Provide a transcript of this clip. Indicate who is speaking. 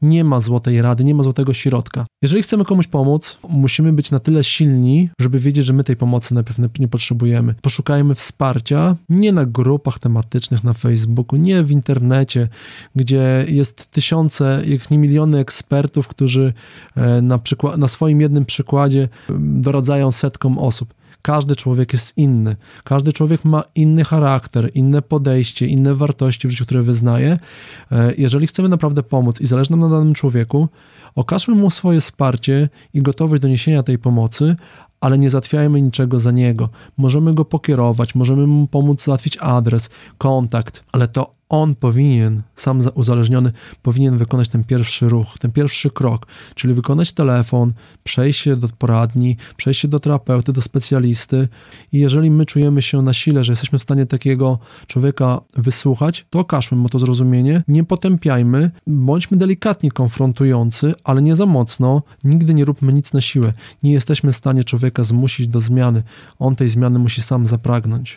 Speaker 1: Nie ma złotej rady, nie ma złotego środka. Jeżeli chcemy komuś pomóc, musimy być na tyle silni, żeby wiedzieć, że my tej pomocy najpierw nie potrzebujemy. Poszukajmy wsparcia nie na grupach tematycznych na Facebooku, nie w internecie, gdzie jest tysiące, jak nie miliony ekspertów, którzy na swoim jednym przykładzie doradzają setkom osób. Każdy człowiek jest inny. Każdy człowiek ma inny charakter, inne podejście, inne wartości w życiu, które wyznaje. Jeżeli chcemy naprawdę pomóc i zależy nam na danym człowieku, okażmy mu swoje wsparcie i gotowość do niesienia tej pomocy, ale nie załatwiajmy niczego za niego. Możemy go pokierować, możemy mu pomóc załatwić adres, kontakt, ale to on powinien, sam uzależniony, powinien wykonać ten pierwszy ruch, ten pierwszy krok, czyli wykonać telefon, przejść się do poradni, przejść się do terapeuty, do specjalisty i jeżeli my czujemy się na sile, że jesteśmy w stanie takiego człowieka wysłuchać, to okażmy mu to zrozumienie, nie potępiajmy, bądźmy delikatnie konfrontujący, ale nie za mocno, nigdy nie róbmy nic na siłę. Nie jesteśmy w stanie człowieka zmusić do zmiany, on tej zmiany musi sam zapragnąć.